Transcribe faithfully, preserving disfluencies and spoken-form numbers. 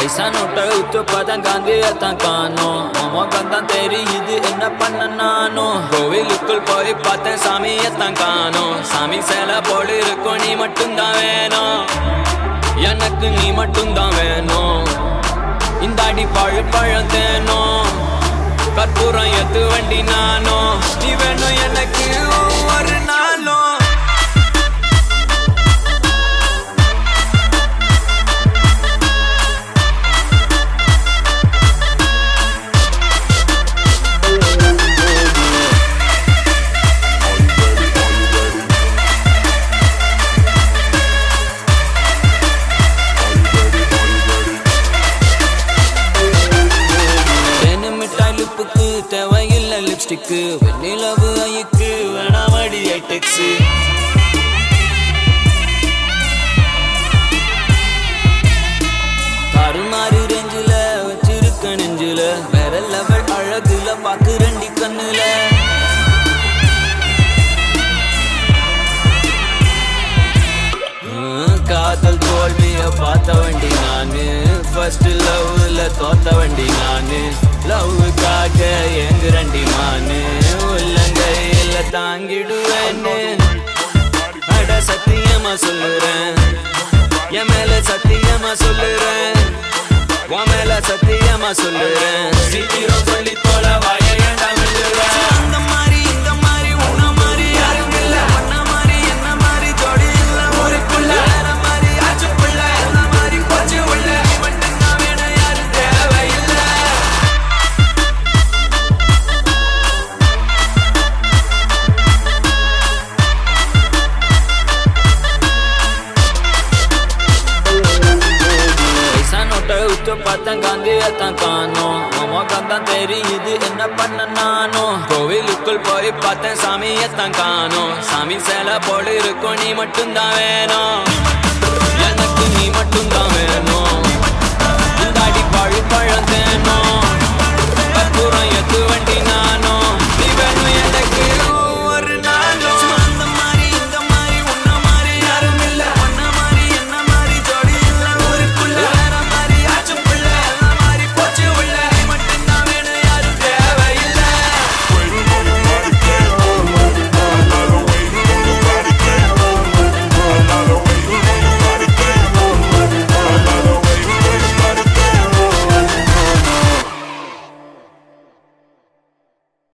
பைசா நோட்டை உத்து பார்த்தேன் காந்தியத்தான் காணோம். மோகந்தான் தெரியுது என்ன பண்ண நானும். கோவிலுக்குள் போய் பார்த்தேன் சாமியத்தான் காணோம். சாமி சேலை போடு இருக்கும் நீ மட்டும்தான் வேணும். எனக்கு நீ மட்டும்தான் வேணும். இந்த அடி பழு பழம் தேனும் கற்பூரம் எத்து வண்டி நானும். நீ வேணும் எனக்கு ஒரு நாளும். தேவையில்லை லிப்ஸ்டிக்கு வெண்ணிலவு ஐக்கு வேணாமடி ஐடெக்ஸு. தாறுமாறு ரேஞ்சில வச்சிருக்க நெஞ்சில வேற லெவல் அழகுல பாக்கு ரெண்டி கண்ணுல. காதல் தோல்விய பார்த்த வண்டி நானு. ஃபர்ஸ்ட் லவ்ல தோத்த வண்டி நானு. லவ்வுக்காக எங்கு ரெண்டி மானு. உள்ளங்கையில தாங்கிடுவேன்னு அட சத்தியமா சொல்லுறேன். என் மேல சத்தியமா சொல்லுறேன். உன் மேல சத்தியமா சொல்லுறேன். சீக்கிரம் சொல்லி போல வாய ஏண்டா விழுறேன். அந்த மாதிரி இந்த மாதிரி உன்ன மாதிரி யாரும் இல்ல. உன்ன மாதிரி என்ன மாதிரி ஜோடி இல்ல ஊருக்குள்ள. வேற மாதிரி ஆச்சு புள்ள என்ன மாதிரி போச்சு உள்ள. மட்டும்தான் வேணும் யாரும் தேவையில்லை. உத்து பார்த்தேன் காந்தியத்தான் காணோம். மோகந்தான் தெரியுது என்ன பண்ண நானும். கோவிலுக்குள் போய் பார்த்தேன் சாமியத்தான் காணோம். சாமி சேலை போடு இருக்கும் நீ மட்டும்தான் வேணும். எனக்கு நீ மட்டும்தான் வேணும்.